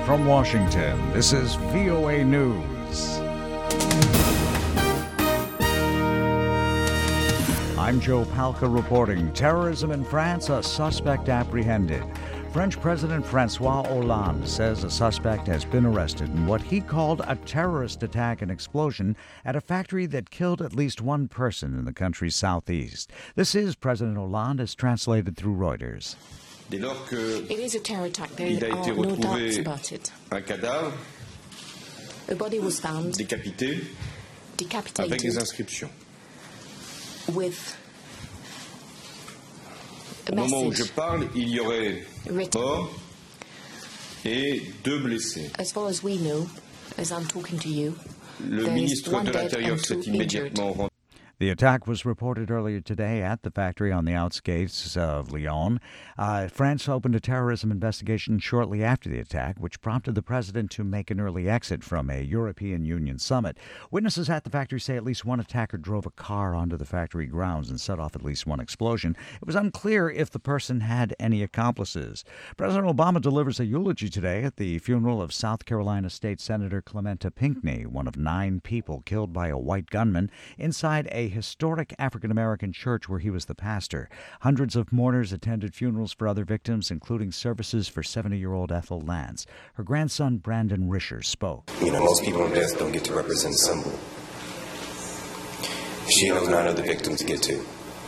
From Washington, this is VOA News. I'm Joe Palca reporting. Terrorism in France, a suspect apprehended. French President François Hollande says a suspect has been arrested in what he called a terrorist attack and explosion at a factory that killed at least one person in the country's southeast. This is President Hollande, as translated through Reuters. It is a terror attack. There are no doubts about it. A body was found decapitated avec des inscriptions. with a Au moment où message je parle, il y aurait written. mort et 2 blessés. As far as we know, as I'm talking to you, Le there is ministre one de dead l'Intérieur and s'est two immédiatement rendu. The attack was reported earlier today at the factory on the outskirts of Lyon. France opened a terrorism investigation shortly after the attack, which prompted the president to make an early exit from a European Union summit. Witnesses at the factory say at least one attacker drove a car onto the factory grounds and set off at least one explosion. It was unclear if the person had any accomplices. President Obama delivers a eulogy today at the funeral of South Carolina State Senator Clementa Pinckney, one of 9 people killed by a white gunman inside a historic African-American church where he was the pastor. Hundreds of mourners attended funerals for other victims, including services for 70-year-old Ethel Lance. Her grandson, Brandon Risher, spoke. Most people in death don't get to represent a symbol. She knows none of the victims get to.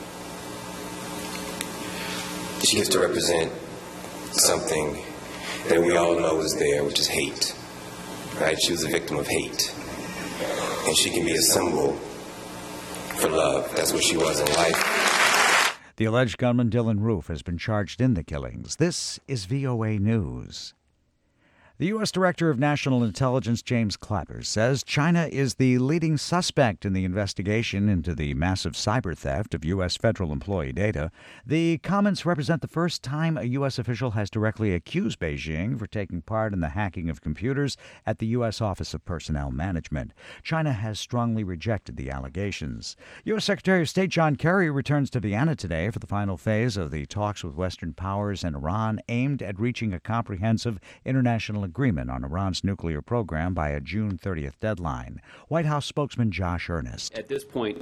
She gets to represent something that we all know is there, which is hate. Right? She was a victim of hate. And she can be a symbol for love. That's what she was in life. The alleged gunman, Dylan Roof, has been charged in the killings. This is VOA News. The U.S. Director of National Intelligence, James Clapper, says China is the leading suspect in the investigation into the massive cyber theft of U.S. federal employee data. The comments represent the first time a U.S. official has directly accused Beijing for taking part in the hacking of computers at the U.S. Office of Personnel Management. China has strongly rejected the allegations. U.S. Secretary of State John Kerry returns to Vienna today for the final phase of the talks with Western powers and Iran aimed at reaching a comprehensive international agreement on Iran's nuclear program by a June 30th deadline. White House spokesman Josh Earnest. At this point,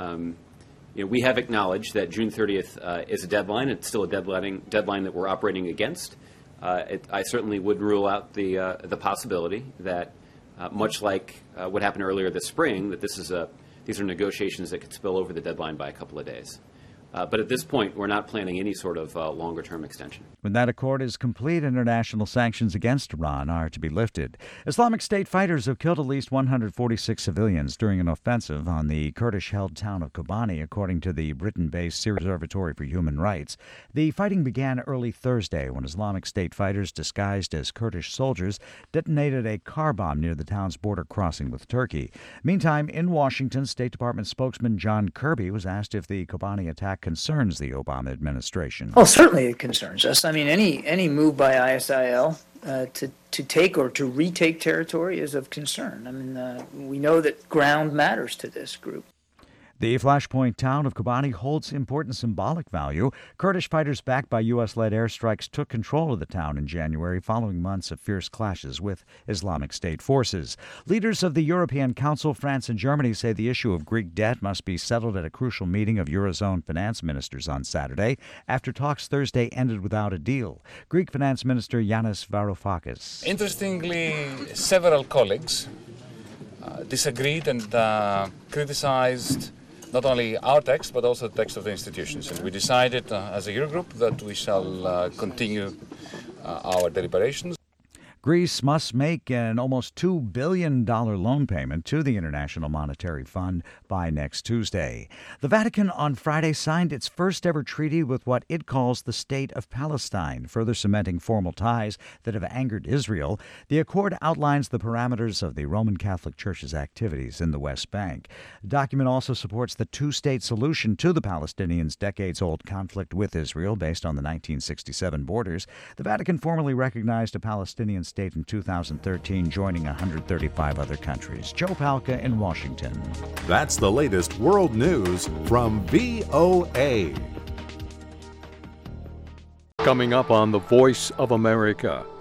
we have acknowledged that June 30th is a deadline. It's still a deadline that we're operating against. I certainly would rule out the possibility that, much like what happened earlier this spring, that these are negotiations that could spill over the deadline by a couple of days. But at this point, we're not planning any sort of longer-term extension. When that accord is complete, international sanctions against Iran are to be lifted. Islamic State fighters have killed at least 146 civilians during an offensive on the Kurdish-held town of Kobani, according to the Britain-based Syrian Observatory for Human Rights. The fighting began early Thursday when Islamic State fighters disguised as Kurdish soldiers detonated a car bomb near the town's border crossing with Turkey. Meantime, in Washington, State Department spokesman John Kirby was asked if the Kobani attack concerns the Obama administration. Well, certainly it concerns us. I mean, any move by ISIL to take or to retake territory is of concern. I mean, we know that ground matters to this group. The flashpoint town of Kobani holds important symbolic value. Kurdish fighters backed by U.S.-led airstrikes took control of the town in January following months of fierce clashes with Islamic State forces. Leaders of the European Council, France and Germany say the issue of Greek debt must be settled at a crucial meeting of Eurozone finance ministers on Saturday after talks Thursday ended without a deal. Greek Finance Minister Yanis Varoufakis. Interestingly, several colleagues disagreed and criticized not only our text, but also the text of the institutions. And we decided as a Eurogroup that we shall continue our deliberations. Greece must make an almost $2 billion loan payment to the International Monetary Fund by next Tuesday. The Vatican on Friday signed its first ever treaty with what it calls the State of Palestine, further cementing formal ties that have angered Israel. The accord outlines the parameters of the Roman Catholic Church's activities in the West Bank. The document also supports the two-state solution to the Palestinians' decades-old conflict with Israel based on the 1967 borders. The Vatican formally recognized a Palestinian state in 2013, joining 135 other countries. Joe Palca in Washington. That's the latest world news from VOA. Coming up on The Voice of America,